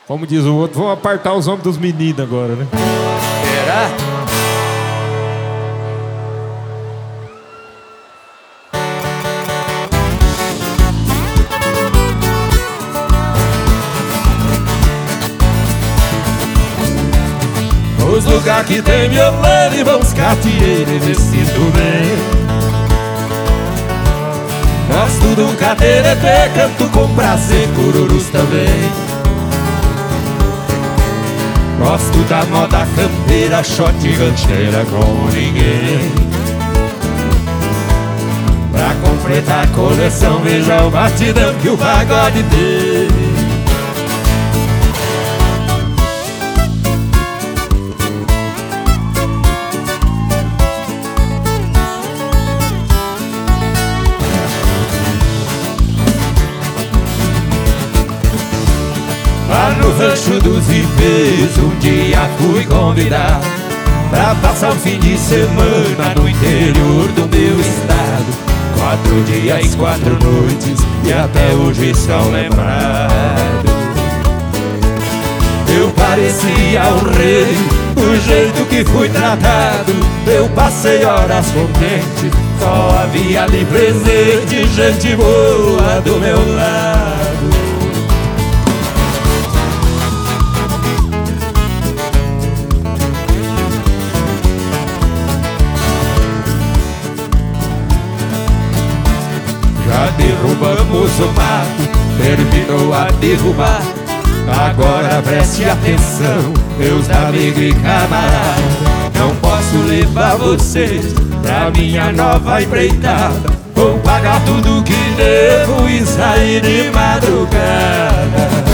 Como diz o outro, vamos apartar os homens dos meninos agora, né? Será? Os lugares que tem violão e vamos catieiro e vestido bem. Gosto do cateretê, canto com prazer, cururus também. Gosto da moda campeira, shot e rancheira como ninguém. Pra completar a coleção, veja o batidão que o pagode tem. Lá no rancho dos Ipês, um dia fui convidado pra passar um fim de semana no interior do meu estado. 4 dias, 4 noites e até hoje são lembrados. Eu parecia um rei, do jeito que fui tratado. Eu passei horas contentes, só havia ali presente, gente boa do meu lado. Já derrubamos o mato, terminou a derrubar. Agora preste atenção, meus amigos e camaradas. Não posso levar vocês pra minha nova empreitada. Vou pagar tudo que devo e sair de madrugada.